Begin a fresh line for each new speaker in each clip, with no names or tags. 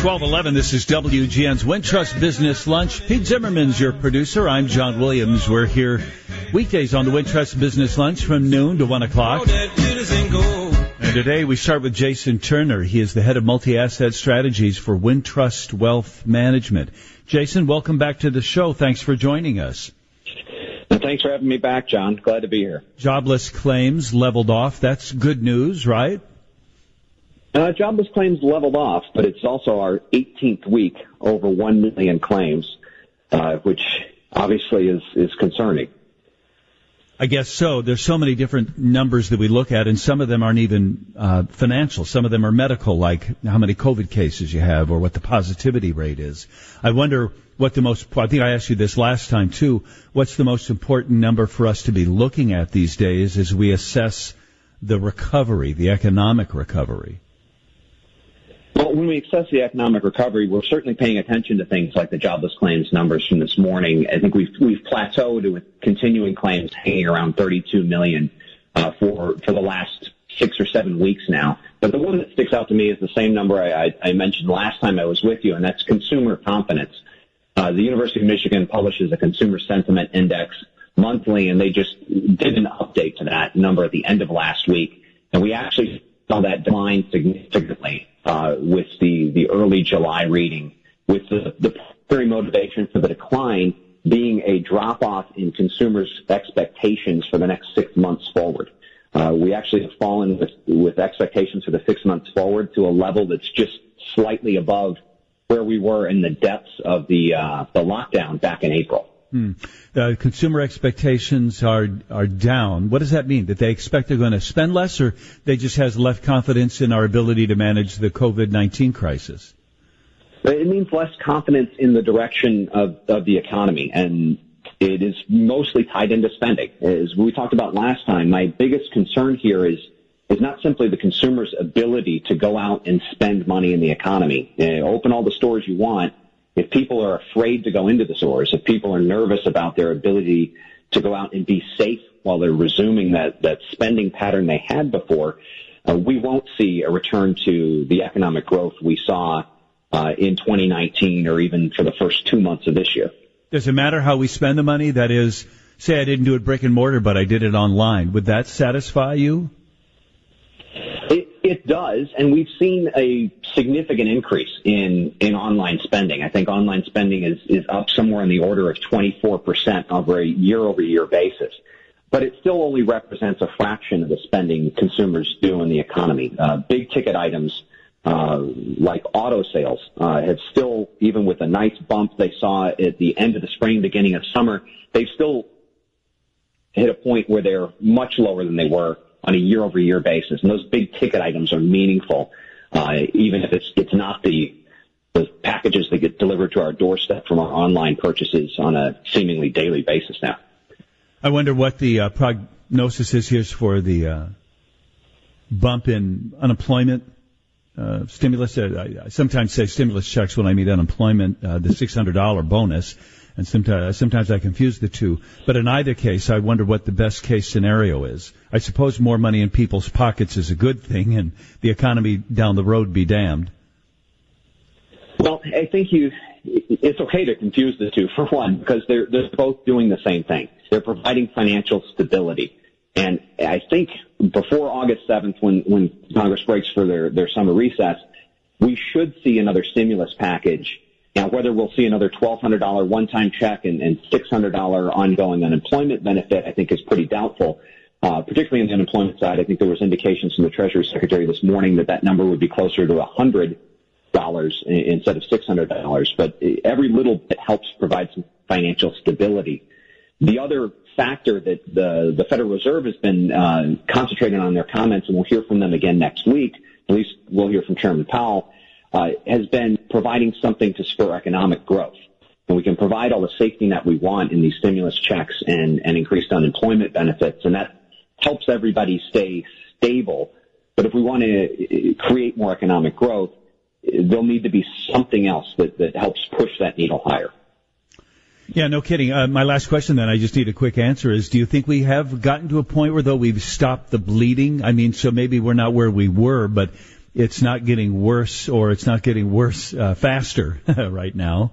12:11. This is WGN's Wintrust Business Lunch. Pete Zimmerman's your producer. I'm John Williams. We're here weekdays on the Wintrust Business Lunch from noon to 1 o'clock. And today we start with Jason Turner. He is the head of multi-asset strategies for Wintrust Wealth Management. Jason, welcome back to the show. Thanks for joining us.
Thanks for having me back, John. Glad to be here.
Jobless claims leveled off. That's good news, right?
Jobless claims leveled off, but it's also our 18th week over 1 million claims, which obviously is concerning.
I guess so. There's so many different numbers that we look at, and some of them aren't even financial. Some of them are medical, like how many COVID cases you have or what the positivity rate is. I wonder what I think I asked you this last time, too. What's the most important number for us to be looking at these days as we assess the recovery, the economic recovery?
Well, when we assess the economic recovery, we're certainly paying attention to things like the jobless claims numbers from this morning. I think we've plateaued with continuing claims hanging around 32 million for the last 6 or 7 weeks now. But the one that sticks out to me is the same number I mentioned last time I was with you, and that's consumer confidence. The University of Michigan publishes a consumer sentiment index monthly, and they just did an update to that number at the end of last week, and we actually saw that decline significantly with the early July reading, with the primary motivation for the decline being a drop-off in consumers' expectations for the next 6 months forward. We actually have fallen with expectations for the 6 months forward to a level that's just slightly above where we were in the depths of the lockdown back in April.
Consumer expectations are down. What does that mean? That they expect they're going to spend less, or they just has less confidence in our ability to manage the COVID-19 crisis?
It means less confidence in the direction of the economy, and it is mostly tied into spending. As we talked about last time, my biggest concern here is not simply the consumer's ability to go out and spend money in the economy. Open all the stores you want. If people are afraid to go into the stores, if people are nervous about their ability to go out and be safe while they're resuming that spending pattern they had before, we won't see a return to the economic growth we saw in 2019 or even for the first 2 months of this year.
Does it matter how we spend the money? That is, say I didn't do it brick and mortar, but I did it online. Would that satisfy you?
It does, and we've seen a significant increase in online spending. I think online spending is up somewhere in the order of 24% over a year-over-year basis. But it still only represents a fraction of the spending consumers do in the economy. Big-ticket items like auto sales have still, even with a nice bump they saw at the end of the spring, beginning of summer, they've still hit a point where they're much lower than they were on a year-over-year basis. And those big-ticket items are meaningful, even if it's not the packages that get delivered to our doorstep from our online purchases on a seemingly daily basis now.
I wonder what the prognosis is here for the bump in unemployment stimulus. I sometimes say stimulus checks when I mean unemployment, the $600 bonus. And sometimes I confuse the two. But in either case, I wonder what the best case scenario is. I suppose more money in people's pockets is a good thing, and the economy down the road be damned.
Well, I think it's okay to confuse the two, for one, because they're both doing the same thing. They're providing financial stability. And I think before August 7th, when Congress breaks for their summer recess, we should see another stimulus package. Now, whether we'll see another $1,200 one-time check and $600 ongoing unemployment benefit, I think is pretty doubtful. Particularly on the unemployment side, I think there was indications from the Treasury Secretary this morning that number would be closer to $100 instead of $600. But every little bit helps provide some financial stability. The other factor that the Federal Reserve has been concentrating on in their comments, and we'll hear from them again next week, at least we'll hear from Chairman Powell, has been providing something to spur economic growth. And we can provide all the safety net we want in these stimulus checks and increased unemployment benefits, and that helps everybody stay stable. But if we want to create more economic growth, there'll need to be something else that helps push that needle higher.
Yeah, no kidding. My last question then, I just need a quick answer, is do you think we have gotten to a point where, though, we've stopped the bleeding? I mean, so maybe we're not where we were, but it's not getting worse, or it's not getting worse faster right now.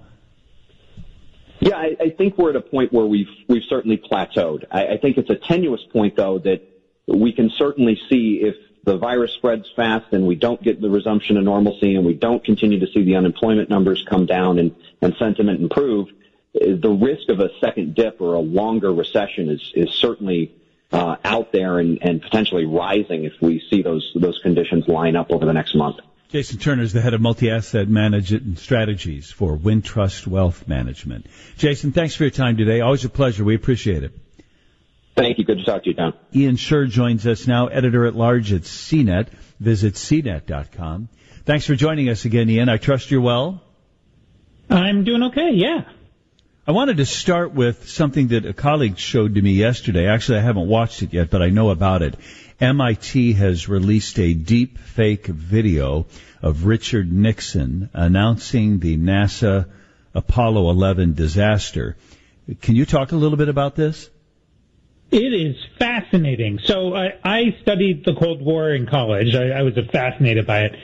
Yeah, I think we're at a point where we've certainly plateaued. I think it's a tenuous point, though, that we can certainly see if the virus spreads fast and we don't get the resumption of normalcy and we don't continue to see the unemployment numbers come down and sentiment improve, the risk of a second dip or a longer recession is certainly out there and potentially rising if we see those conditions line up over the next month.
Jason Turner is the head of multi-asset management and strategies for Wintrust Wealth Management. Jason, thanks for your time today. Always a pleasure. We appreciate it.
Thank you. Good to talk to you, Tom.
Ian Sherr joins us now, editor-at-large at CNET. Visit cnet.com. Thanks for joining us again, Ian. I trust you're well.
I'm doing okay, yeah.
I wanted to start with something that a colleague showed to me yesterday. Actually, I haven't watched it yet, but I know about it. MIT has released a deep fake video of Richard Nixon announcing the NASA Apollo 11 disaster. Can you talk a little bit about this?
It is fascinating. So I studied the Cold War in college. I was fascinated by it.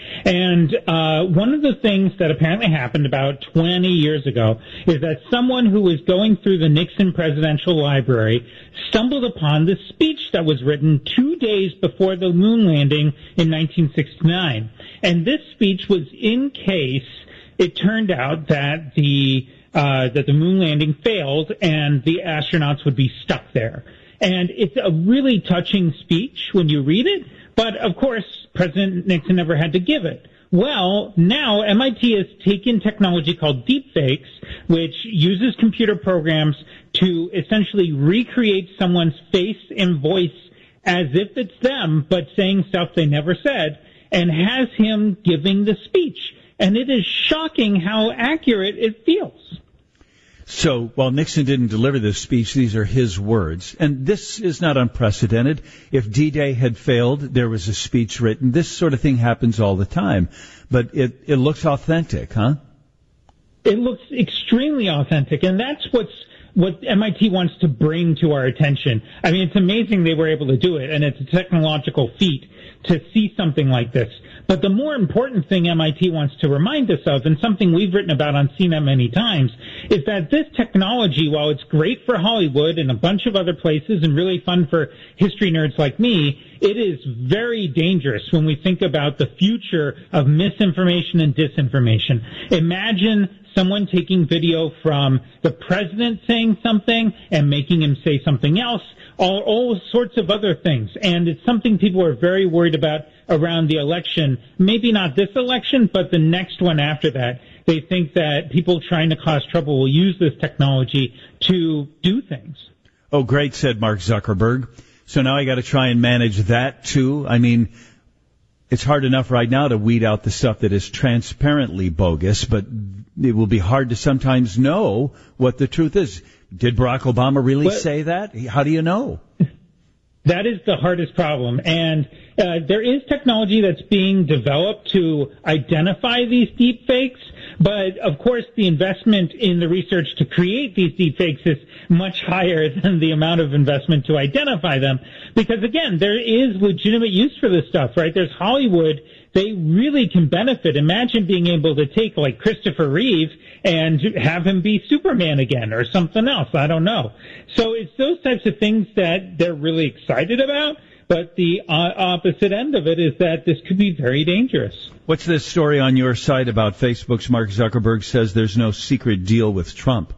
And one of the things that apparently happened about 20 years ago is that someone who was going through the Nixon Presidential Library stumbled upon the speech that was written 2 days before the moon landing in 1969. And this speech was in case it turned out that the moon landing failed and the astronauts would be stuck there. And it's a really touching speech when you read it, but of course, President Nixon never had to give it. Well, now MIT has taken technology called deepfakes, which uses computer programs to essentially recreate someone's face and voice as if it's them, but saying stuff they never said, and has him giving the speech. And it is shocking how accurate it feels.
So, while Nixon didn't deliver this speech, these are his words. And this is not unprecedented. If D-Day had failed, there was a speech written. This sort of thing happens all the time. But it looks authentic, huh?
It looks extremely authentic, and that's what MIT wants to bring to our attention. I mean, it's amazing they were able to do it, and it's a technological feat to see something like this. But the more important thing MIT wants to remind us of, and something we've written about on CNET many times, is that this technology, while it's great for Hollywood and a bunch of other places and really fun for history nerds like me, it is very dangerous when we think about the future of misinformation and disinformation. Imagine someone taking video from the president saying something and making him say something else, all sorts of other things. And it's something people are very worried about around the election. Maybe not this election, but the next one after that. They think that people trying to cause trouble will use this technology to do things.
Oh, great, said Mark Zuckerberg. So now I got to try and manage that, too. I mean, it's hard enough right now to weed out the stuff that is transparently bogus, but it will be hard to sometimes know what the truth is. Did Barack Obama really say that? How do you know?
That is the hardest problem. And there is technology that's being developed to identify these deep fakes. But, of course, the investment in the research to create these deep fakes is much higher than the amount of investment to identify them. Because, again, there is legitimate use for this stuff, right? There's Hollywood. They really can benefit. Imagine being able to take, like, Christopher Reeve and have him be Superman again or something else. I don't know. So it's those types of things that they're really excited about. But the opposite end of it is that this could be very dangerous.
What's this story on your site about Facebook's Mark Zuckerberg says there's no secret deal with Trump?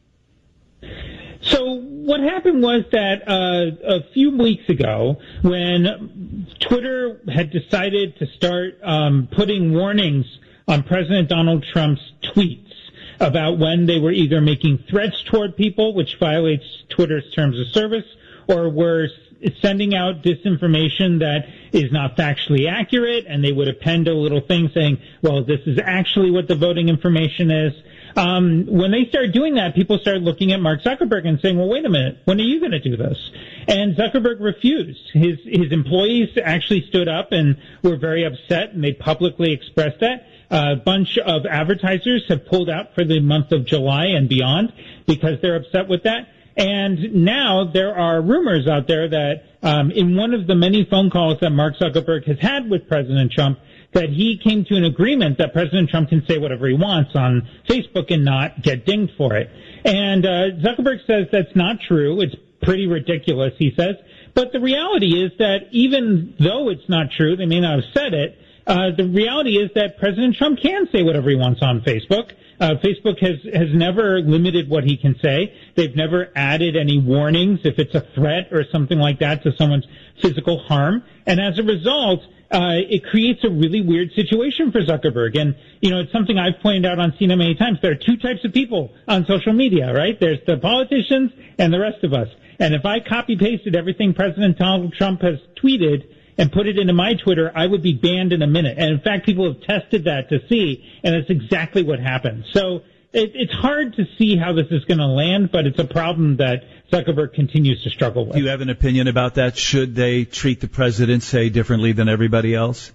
So what happened was that a few weeks ago, when Twitter had decided to start putting warnings on President Donald Trump's tweets about when they were either making threats toward people, which violates Twitter's terms of service, or were sending out disinformation that is not factually accurate, and they would append a little thing saying, well, this is actually what the voting information is. When they started doing that, people started looking at Mark Zuckerberg and saying, well, wait a minute, when are you going to do this? And Zuckerberg refused. His employees actually stood up and were very upset, and they publicly expressed that. A bunch of advertisers have pulled out for the month of July and beyond because they're upset with that. And now there are rumors out there that in one of the many phone calls that Mark Zuckerberg has had with President Trump, that he came to an agreement that President Trump can say whatever he wants on Facebook and not get dinged for it. And Zuckerberg says that's not true. It's pretty ridiculous, he says. But the reality is that even though it's not true, they may not have said it, the reality is that President Trump can say whatever he wants on Facebook. Facebook has never limited what he can say. They've never added any warnings if it's a threat or something like that to someone's physical harm. And as a result, it creates a really weird situation for Zuckerberg. And, it's something I've pointed out on CNN many times. There are two types of people on social media, right? There's the politicians and the rest of us. And if I copy-pasted everything President Donald Trump has tweeted and put it into my Twitter, I would be banned in a minute. And in fact, people have tested that to see, and it's exactly what happened. So it's hard to see how this is going to land, but it's a problem that Zuckerberg continues to struggle with.
Do you have an opinion about that? Should they treat the president, say, differently than everybody else?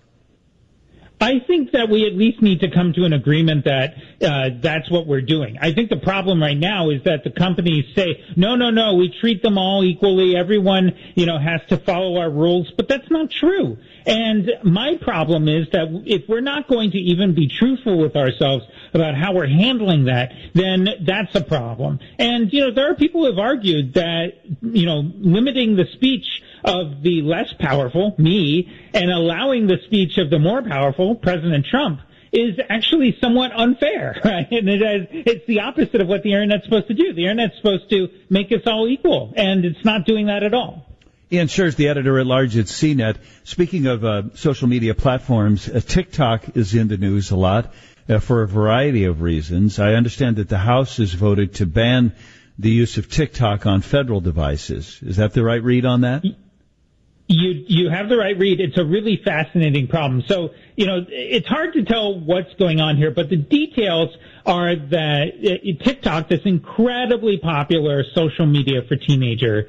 I think that we at least need to come to an agreement that that's what we're doing. I think the problem right now is that the companies say, no, we treat them all equally. Everyone, has to follow our rules. But that's not true. And my problem is that if we're not going to even be truthful with ourselves about how we're handling that, then that's a problem. And, there are people who have argued that, limiting the speech of the less powerful, me, and allowing the speech of the more powerful, President Trump, is actually somewhat unfair, right? And it's the opposite of what the Internet's supposed to do. The Internet's supposed to make us all equal, and it's not doing that at all.
Ian Scherz, the editor-at-large at CNET. Speaking of social media platforms, TikTok is in the news a lot for a variety of reasons. I understand that the House has voted to ban the use of TikTok on federal devices. Is that the right read on that?
You have the right read. It's a really fascinating problem. So, it's hard to tell what's going on here, but the details are that TikTok, this incredibly popular social media for teenagers,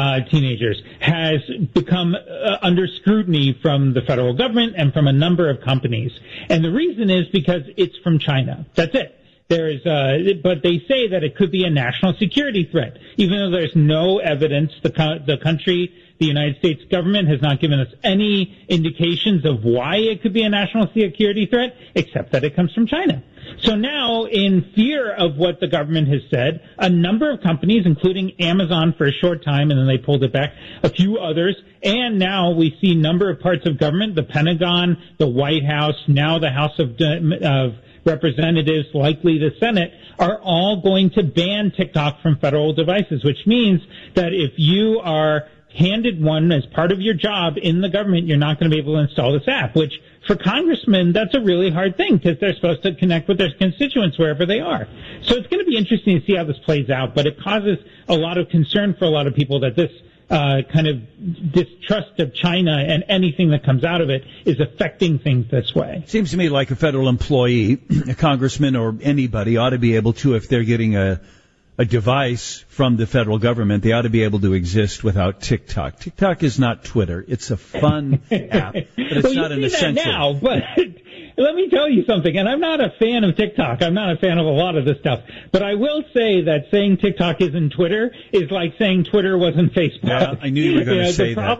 has become under scrutiny from the federal government and from a number of companies. And the reason is because it's from China. That's it. But they say that it could be a national security threat, even though there's no evidence. The United States government has not given us any indications of why it could be a national security threat, except that it comes from China. So now, in fear of what the government has said, a number of companies, including Amazon for a short time, and then they pulled it back, a few others, and now we see a number of parts of government, the Pentagon, the White House, now the House of Representatives, likely the Senate, are all going to ban TikTok from federal devices, which means that if you are handed one as part of your job in the government, you're not going to be able to install this app, which for congressmen, that's a really hard thing because they're supposed to connect with their constituents wherever they are. So it's going to be interesting to see how this plays out, but it causes a lot of concern for a lot of people that this kind of distrust of China and anything that comes out of it is affecting things this way.
Seems to me like a federal employee, a congressman or anybody ought to be able to, if they're getting a device from the federal government, they ought to be able to exist without TikTok. TikTok is not Twitter. It's a fun app, but it's not an essential. That now,
but let me tell you something, and I'm not a fan of TikTok. I'm not a fan of a lot of this stuff. But I will say that saying TikTok isn't Twitter is like saying Twitter wasn't Facebook.
Yeah, I knew you were going to say that.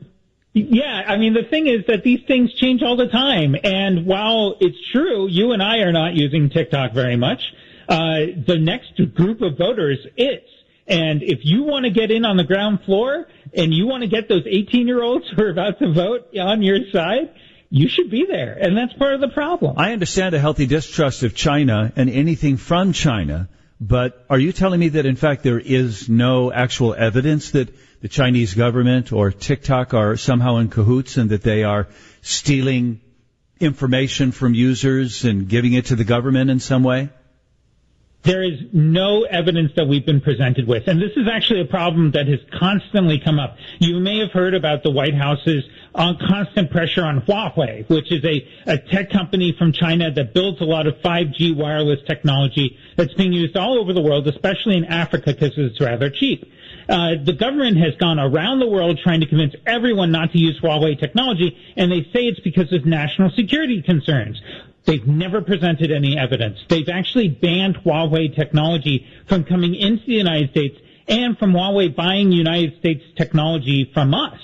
The thing is that these things change all the time. And while it's true, you and I are not using TikTok very much, the next group of voters is. And if you want to get in on the ground floor and you want to get those 18-year-olds who are about to vote on your side, you should be there. And that's part of the problem.
I understand a healthy distrust of China and anything from China, but are you telling me that, in fact, there is no actual evidence that the Chinese government or TikTok are somehow in cahoots and that they are stealing information from users and giving it to the government in some way?
There is no evidence that we've been presented with. And this is actually a problem that has constantly come up. You may have heard about the White House's constant pressure on Huawei, which is a tech company from China that builds a lot of 5G wireless technology that's being used all over the world, especially in Africa because it's rather cheap. The government has gone around the world trying to convince everyone not to use Huawei technology, and they say it's because of national security concerns. They've never presented any evidence. They've actually banned Huawei technology from coming into the United States and from Huawei buying United States technology from us.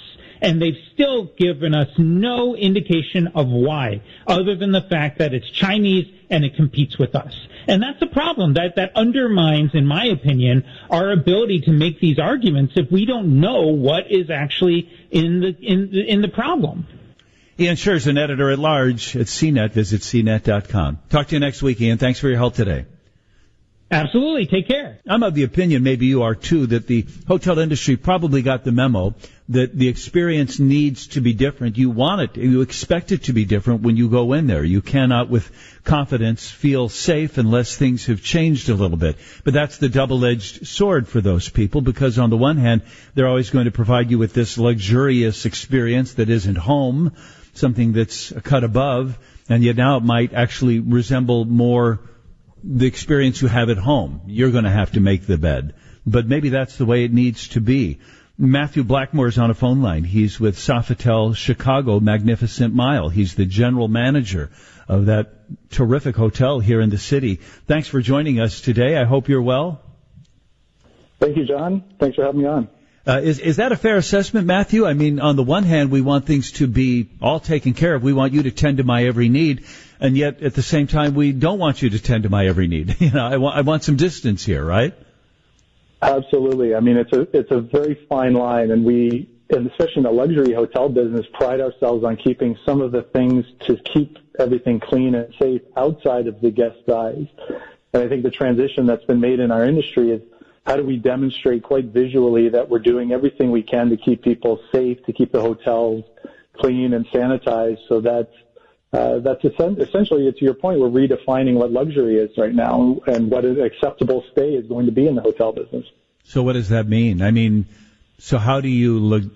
And they've still given us no indication of why, other than the fact that it's Chinese and it competes with us. And that's a problem that undermines, in my opinion, our ability to make these arguments if we don't know what is actually in the problem.
Ian Scherz, an editor-at-large at CNET. Visit cnet.com. Talk to you next week, Ian. Thanks for your help today.
Absolutely. Take care.
I'm of the opinion, maybe you are too, that the hotel industry probably got the memo that the experience needs to be different. You want it, you expect it to be different when you go in there. You cannot with confidence feel safe unless things have changed a little bit. But that's the double-edged sword for those people, because on the one hand, they're always going to provide you with this luxurious experience that isn't home, something that's a cut above, and yet now it might actually resemble more the experience you have at home. You're going to have to make the bed. But maybe that's the way it needs to be. Matthew Blackmore is on a phone line. He's with Sofitel Chicago Magnificent Mile. He's the general manager of that terrific hotel here in the city. Thanks for joining us today. I hope you're well.
Thank you, John. Thanks for having me on.
Is that a fair assessment, Matthew? I mean, on the one hand, we want things to be all taken care of. We want you to tend to my every need. And yet, at the same time, we don't want you to tend to my every need. You know, I want some distance here, right?
Absolutely. I mean, it's a very fine line, and especially in the luxury hotel business, pride ourselves on keeping some of the things to keep everything clean and safe outside of the guest's eyes. And I think the transition that's been made in our industry is how do we demonstrate quite visually that we're doing everything we can to keep people safe, to keep the hotels clean and sanitized, so that's essentially, to your point, we're redefining what luxury is right now and what an acceptable stay is going to be in the hotel business.
So what does that mean? I mean, so how do you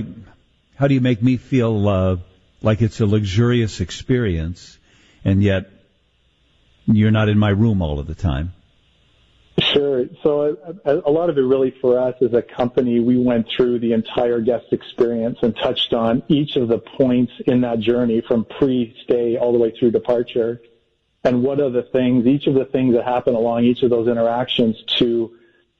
make me feel like it's a luxurious experience, and yet you're not in my room all of the time?
Sure. So a lot of it really for us as a company, we went through the entire guest experience and touched on each of the points in that journey from pre-stay all the way through departure. And what are the things, each of the things that happen along each of those interactions to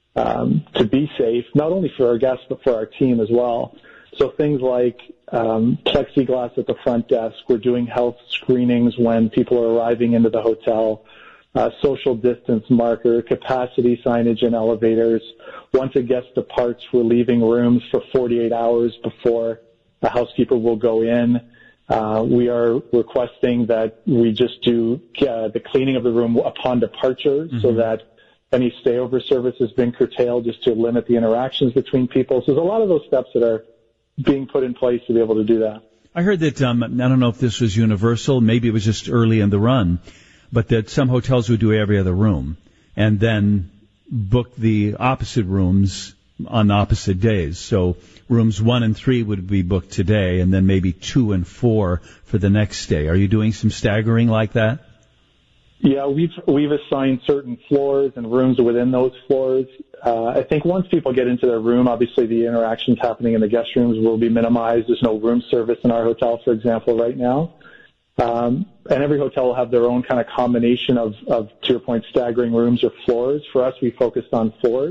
be safe, not only for our guests, but for our team as well. So things like plexiglass at the front desk. We're doing health screenings when people are arriving into the hotel. Social distance marker, capacity signage in elevators. Once a guest departs, we're leaving rooms for 48 hours before a housekeeper will go in. We are requesting that we just do the cleaning of the room upon departure, so that any stayover service has been curtailed just to limit the interactions between people. So there's a lot of those steps that are being put in place to be able to do that.
I heard that, I don't know if this was universal, maybe it was just early in the run, but that some hotels would do every other room and then book the opposite rooms on opposite days. So rooms 1 and 3 would be booked today, and then maybe 2 and 4 for the next day. Are you doing some staggering like that?
Yeah, we've assigned certain floors and rooms within those floors. I think once people get into their room, obviously the interactions happening in the guest rooms will be minimized. There's no room service in our hotel, for example, right now. And every hotel will have their own kind of combination of, to your point, staggering rooms or floors. For us, we focused on floors.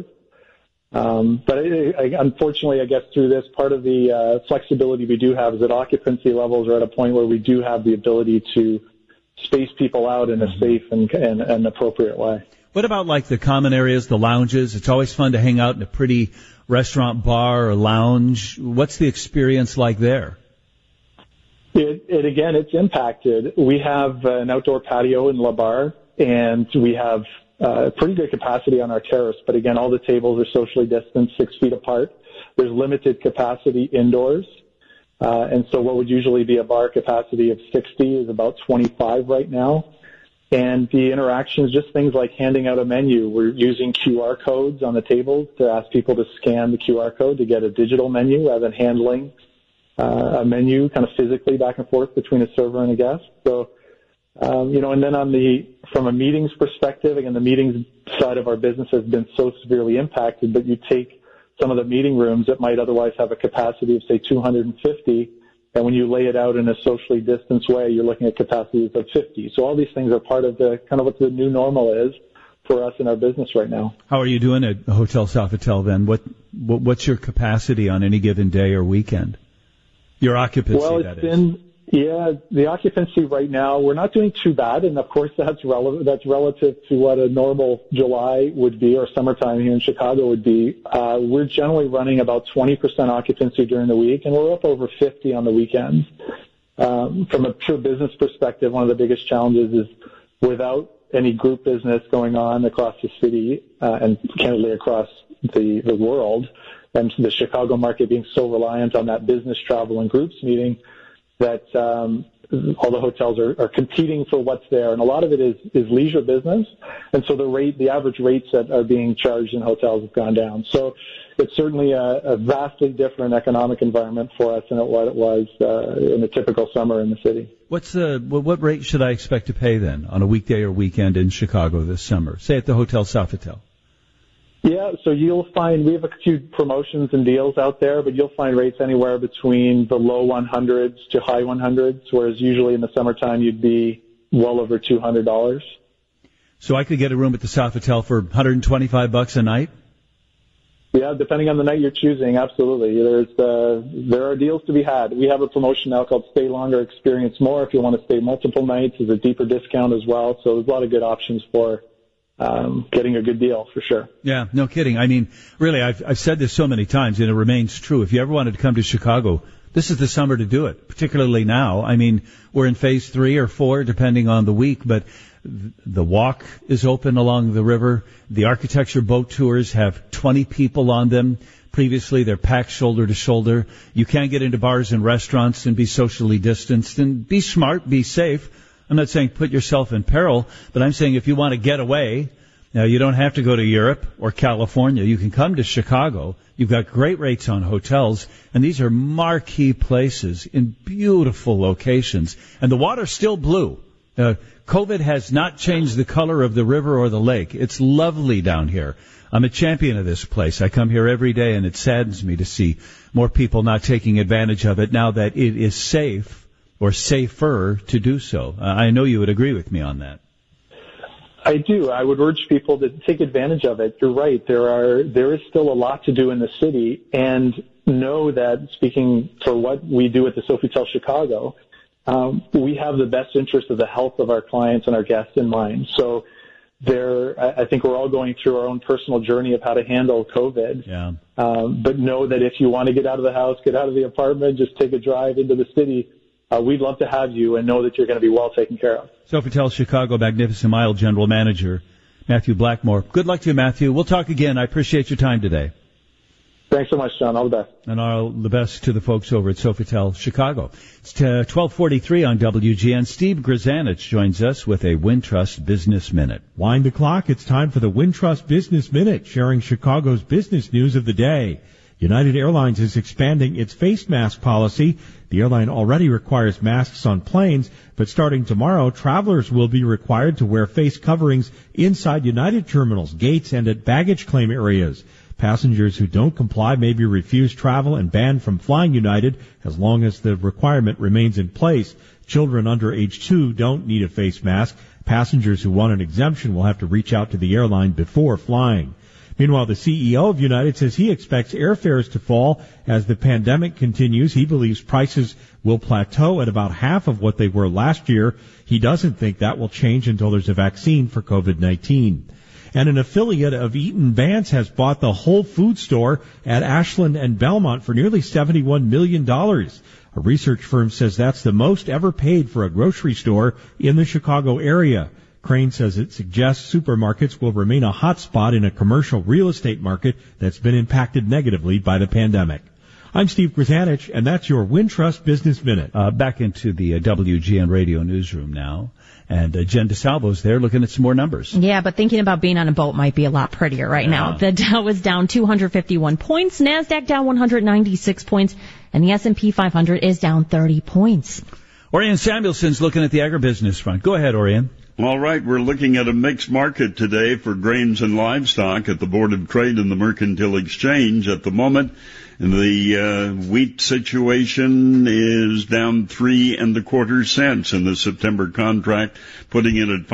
But unfortunately, I guess through this, part of the flexibility we do have is that occupancy levels are at a point where we do have the ability to space people out in a safe and appropriate way.
What about like the common areas, the lounges? It's always fun to hang out in a pretty restaurant, bar, or lounge. What's the experience like there?
It's impacted. We have an outdoor patio in La Barre, and we have pretty good capacity on our terrace. But again, all the tables are socially distanced, 6 feet apart. There's limited capacity indoors. And so what would usually be a bar capacity of 60 is about 25 right now. And the interactions, just things like handing out a menu. We're using QR codes on the tables to ask people to scan the QR code to get a digital menu rather than handling a menu kind of physically back and forth between a server and a guest. So, and then from a meetings perspective, again, the meetings side of our business has been so severely impacted, but you take some of the meeting rooms that might otherwise have a capacity of, say, 250, and when you lay it out in a socially distanced way, you're looking at capacities of 50. So all these things are part of the kind of what the new normal is for us in our business right now.
How are you doing at Hotel Sofitel then? What's your capacity on any given day or weekend? Your occupancy,
well,
that is.
The occupancy right now, we're not doing too bad, and of course that's relative to what a normal July would be or summertime here in Chicago would be. We're generally running about 20% occupancy during the week, and we're up over 50 on the weekends. From a pure business perspective, one of the biggest challenges is without any group business going on across the city and candidly across the world, and the Chicago market being so reliant on that business travel and groups meeting, that all the hotels are competing for what's there, and a lot of it is leisure business, and so the average rates that are being charged in hotels have gone down. So it's certainly a vastly different economic environment for us than what it was in a typical summer in the city.
What rate should I expect to pay then on a weekday or weekend in Chicago this summer? Say at the Hotel Sofitel.
Yeah, so you'll find we have a few promotions and deals out there, but you'll find rates anywhere between the low 100s to high 100s, whereas usually in the summertime you'd be well over $200.
So I could get a room at the Sofitel for $125 a night?
Yeah, depending on the night you're choosing, absolutely. There are deals to be had. We have a promotion now called Stay Longer, Experience More. If you want to stay multiple nights, there's a deeper discount as well. So there's a lot of good options for getting a good deal for sure.
Yeah, no kidding. I mean, really, I've said this so many times, and it remains true. If you ever wanted to come to Chicago, this is the summer to do it, particularly now. I mean, we're in phase 3 or 4, depending on the week, but the walk is open along the river. The architecture boat tours have 20 people on them. Previously, they're packed shoulder to shoulder. You can't get into bars and restaurants and be socially distanced. And be smart, be safe. I'm not saying put yourself in peril, but I'm saying if you want to get away, now you don't have to go to Europe or California. You can come to Chicago. You've got great rates on hotels, and these are marquee places in beautiful locations. And the water's still blue. COVID has not changed the color of the river or the lake. It's lovely down here. I'm a champion of this place. I come here every day, and it saddens me to see more people not taking advantage of it now that it is safe or safer to do so. I know you would agree with me on that.
I do. I would urge people to take advantage of it. You're right. There is still a lot to do in the city, and know that, speaking for what we do at the Sofitel Chicago, we have the best interest of the health of our clients and our guests in mind. So I think we're all going through our own personal journey of how to handle COVID.
Yeah.
But know that if you want to get out of the house, get out of the apartment, just take a drive into the city, we'd love to have you, and know that you're going to be well taken care of.
Sofitel Chicago Magnificent Mile General Manager Matthew Blackmore. Good luck to you, Matthew. We'll talk again. I appreciate your time today.
Thanks so much, John. All the best.
And all the best to the folks over at Sofitel Chicago. It's 12:43 on WGN. Steve Grzanich joins us with a Wintrust Business Minute.
Wind the clock. It's time for the Wintrust Business Minute, sharing Chicago's business news of the day. United Airlines is expanding its face mask policy. The airline already requires masks on planes, but starting tomorrow, travelers will be required to wear face coverings inside United terminals, gates, and at baggage claim areas. Passengers who don't comply may be refused travel and banned from flying United as long as the requirement remains in place. Children under age 2 don't need a face mask. Passengers who want an exemption will have to reach out to the airline before flying. Meanwhile, the CEO of United says he expects airfares to fall as the pandemic continues. He believes prices will plateau at about half of what they were last year. He doesn't think that will change until there's a vaccine for COVID-19. And an affiliate of Eaton Vance has bought the Whole Foods store at Ashland and Belmont for nearly $71 million. A research firm says that's the most ever paid for a grocery store in the Chicago area. Crane says it suggests supermarkets will remain a hot spot in a commercial real estate market that's been impacted negatively by the pandemic. I'm Steve Grzanich, and that's your Wintrust Business Minute.
Back into the WGN radio newsroom now. And Jen DeSalvo's there looking at some more numbers.
Yeah, but thinking about being on a boat might be a lot prettier right now. The Dow was down 251 points, NASDAQ down 196 points, and the S&P 500 is down 30 points.
Orion Samuelson's looking at the agribusiness front. Go ahead, Orion.
All right, we're looking at a mixed market today for grains and livestock at the Board of Trade and the Mercantile Exchange. At the moment, the wheat situation is down 3 1/4 cents in the September contract, putting it at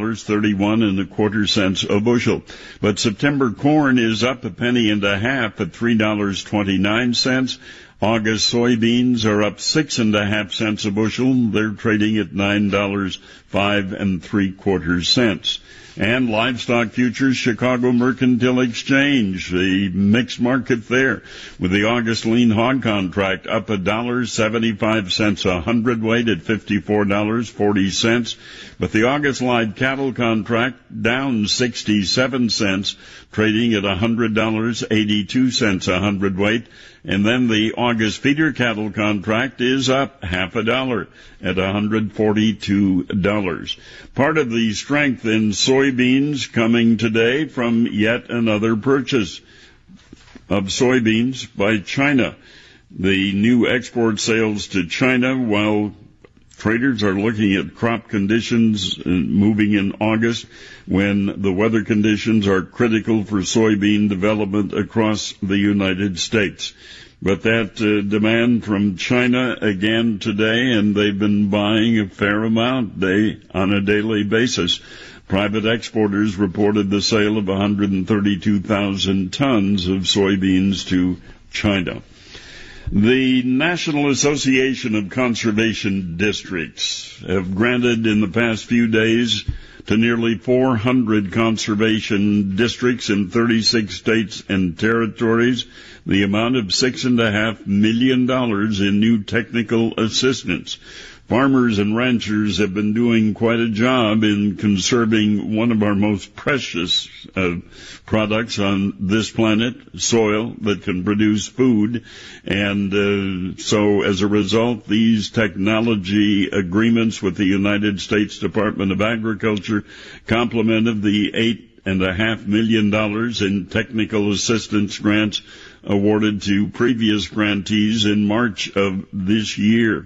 $5.31 1/4 a bushel. But September corn is up 1.5 pennies at $3.29. August soybeans are up 6.5 cents a bushel. They're trading at $9.0575. And livestock futures, Chicago Mercantile Exchange, the mixed market there, with the August lean hog contract up $1.75 a hundredweight at $54.40. But the August live cattle contract down 67 cents, trading at $100.82 a hundredweight. And then the August feeder cattle contract is up $0.50 at $142. Part of the strength in soybeans coming today from yet another purchase of soybeans by China. The new export sales to China, while traders are looking at crop conditions moving in August when the weather conditions are critical for soybean development across the United States. But that demand from China again today, and they've been buying a fair amount on a daily basis. Private exporters reported the sale of 132,000 tons of soybeans to China. The National Association of Conservation Districts have granted in the past few days to nearly 400 conservation districts in 36 states and territories the amount of $6.5 million in new technical assistance. Farmers and ranchers have been doing quite a job in conserving one of our most precious products on this planet, soil that can produce food. And so as a result, these technology agreements with the United States Department of Agriculture complemented the $8.5 million in technical assistance grants awarded to previous grantees in March of this year.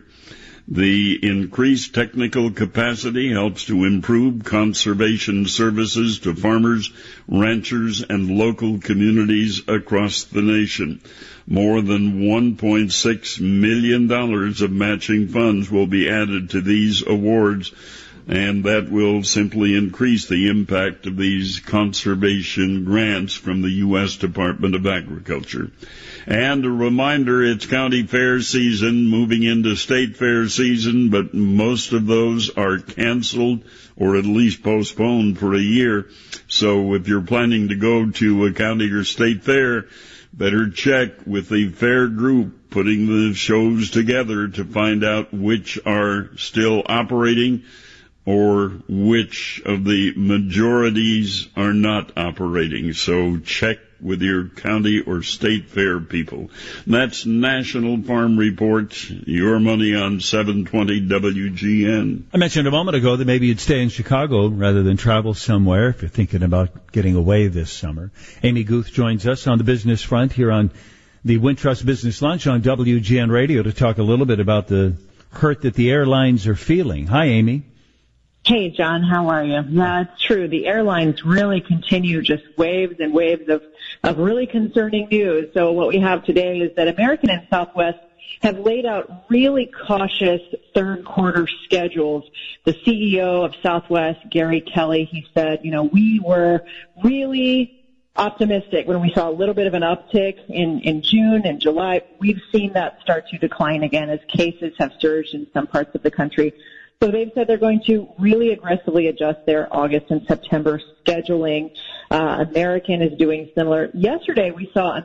The increased technical capacity helps to improve conservation services to farmers, ranchers, and local communities across the nation. More than $1.6 million of matching funds will be added to these awards, and that will simply increase the impact of these conservation grants from the U.S. Department of Agriculture. And a reminder, it's county fair season, moving into state fair season, but most of those are canceled or at least postponed for a year. So if you're planning to go to a county or state fair, better check with the fair group putting the shows together to find out which are still operating or which of the majorities are not operating. So check with your county or state fair people. That's National Farm Report, your money on 720 WGN.
I mentioned a moment ago that maybe you'd stay in Chicago rather than travel somewhere if you're thinking about getting away this summer. Amy Guth joins us on the business front here on the Wintrust Business Lunch on WGN Radio to talk a little bit about the hurt that the airlines are feeling. Hi, Amy.
Hey, John, how are you? Yeah, it's true. The airlines really continue just waves and waves of really concerning news. So what we have today is that American and Southwest have laid out really cautious third quarter schedules. The CEO of Southwest, Gary Kelly, he said, we were really optimistic when we saw a little bit of an uptick in June and July. We've seen that start to decline again as cases have surged in some parts of the country. So they've said they're going to really aggressively adjust their August and September scheduling. American is doing similar. Yesterday we saw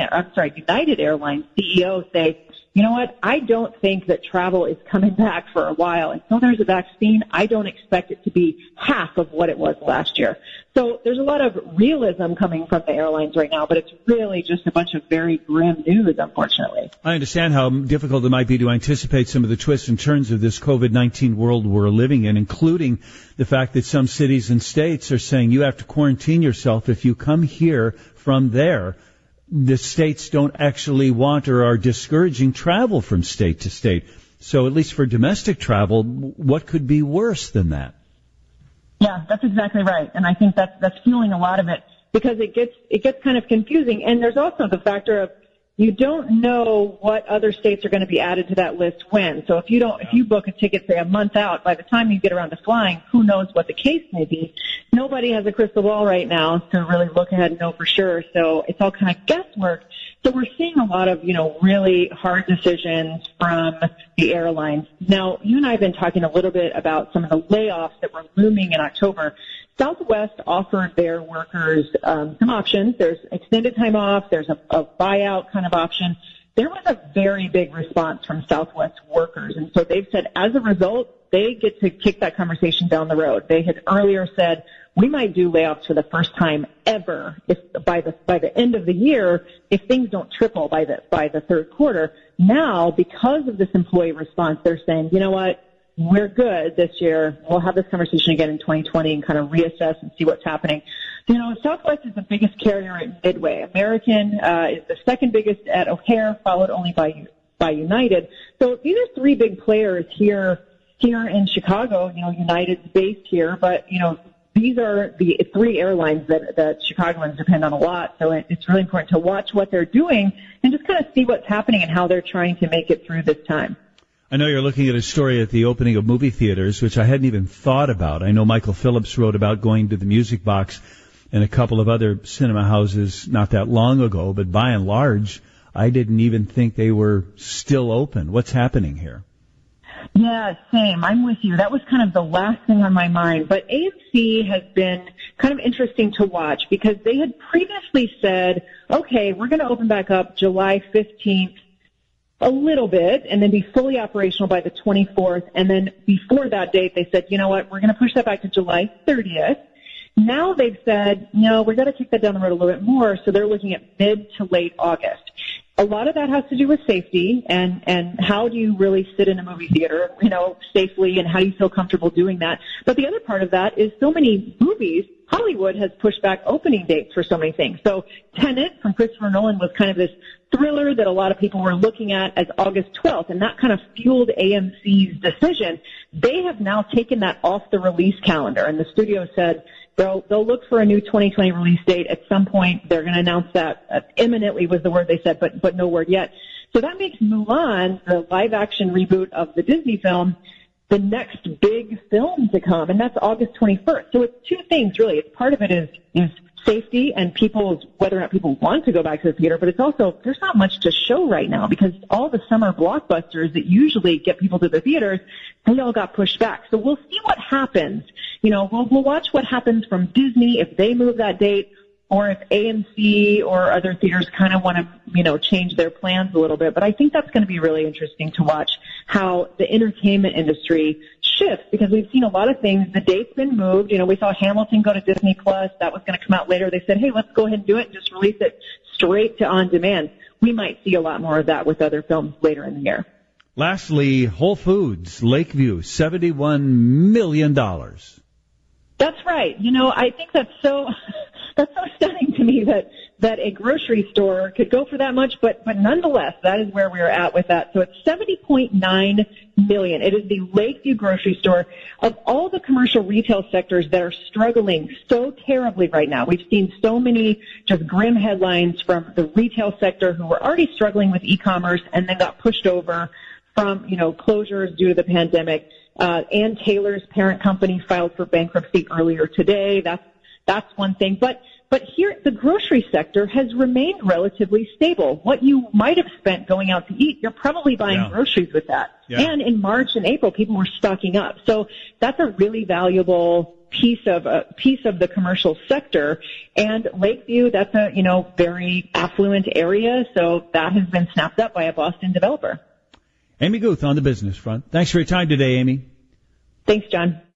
United Airlines CEO say, you know what, I don't think that travel is coming back for a while. Until there's a vaccine, I don't expect it to be half of what it was last year. So there's a lot of realism coming from the airlines right now, but it's really just a bunch of very grim news, unfortunately.
I understand how difficult it might be to anticipate some of the twists and turns of this COVID-19 world we're living in, including the fact that some cities and states are saying you have to quarantine yourself if you come here from there. The states don't actually want or are discouraging travel from state to state. So at least for domestic travel, what could be worse than that?
Yeah, that's exactly right. And I think that's fueling a lot of it because it gets kind of confusing. And there's also the factor of you don't know what other states are going to be added to that list when. So if you book a ticket, say, a month out, by the time you get around to flying, who knows what the case may be. Nobody has a crystal ball right now to really look ahead and know for sure. So it's all kind of guesswork. So we're seeing a lot of, really hard decisions from the airlines. Now, you and I have been talking a little bit about some of the layoffs that were looming in October. Southwest offered their workers some options. There's extended time off. There's a buyout kind of option. There was a very big response from Southwest workers. And so they've said, as a result, they get to kick that conversation down the road. They had earlier said, we might do layoffs for the first time ever if by the end of the year if things don't triple by the third quarter. Now, because of this employee response, they're saying, you know what, we're good this year. We'll have this conversation again in 2020 and kind of reassess and see what's happening. Southwest is the biggest carrier at Midway. American is the second biggest at O'Hare, followed only by United. So these are three big players here in Chicago. United's based here, but these are the three airlines that Chicagoans depend on a lot. So it's really important to watch what they're doing and just kind of see what's happening and how they're trying to make it through this time.
I know you're looking at a story at the opening of movie theaters, which I hadn't even thought about. I know Michael Phillips wrote about going to the Music Box and a couple of other cinema houses not that long ago, but by and large, I didn't even think they were still open. What's happening here?
Yeah, same. I'm with you. That was kind of the last thing on my mind. But AMC has been kind of interesting to watch because they had previously said, okay, we're going to open back up July 15th a little bit and then be fully operational by the 24th. And then before that date, they said, you know what, we're going to push that back to July 30th. Now they've said, no, we're going to kick that down the road a little bit more. So they're looking at mid to late August. A lot of that has to do with safety and how do you really sit in a movie theater, safely, and how do you feel comfortable doing that. But the other part of that is so many movies, Hollywood has pushed back opening dates for so many things. So Tenet from Christopher Nolan was kind of this thriller that a lot of people were looking at as August 12th, and that kind of fueled AMC's decision. They have now taken that off the release calendar, and the studio said, they'll look for a new 2020 release date at some point. They're going to announce that imminently was the word they said, but no word yet. So that makes Mulan, the live-action reboot of the Disney film, the next big film to come, and that's August 21st. So it's two things, really. It's part of it is safety and whether or not people want to go back to the theater, but it's also, there's not much to show right now because all the summer blockbusters that usually get people to the theaters, they all got pushed back. So we'll see what happens. We'll watch what happens from Disney if they move that date or if AMC or other theaters kind of want to, change their plans a little bit. But I think that's going to be really interesting to watch how the entertainment industry shifts because we've seen a lot of things. The date's been moved. We saw Hamilton go to Disney Plus. That was going to come out later. They said, hey, let's go ahead and do it and just release it straight to on demand. We might see a lot more of that with other films later in the year.
Lastly, Whole Foods, Lakeview, $71 million.
That's right. I think that's so stunning to me that a grocery store could go for that much, but nonetheless, that is where we're at with that. So it's $70.9 million. It is the Lakeview grocery store. Of all the commercial retail sectors that are struggling so terribly right now, we've seen so many just grim headlines from the retail sector who were already struggling with e-commerce and then got pushed over from, closures due to the pandemic. Ann Taylor's parent company filed for bankruptcy earlier today. That's one thing. But here, the grocery sector has remained relatively stable. What you might have spent going out to eat, you're probably buying groceries with that. Yeah. And in March and April, people were stocking up. So that's a really valuable piece of the commercial sector. And Lakeview, that's a, very affluent area. So that has been snapped up by a Boston developer.
Amy Guth on the business front. Thanks for your time today, Amy.
Thanks, John.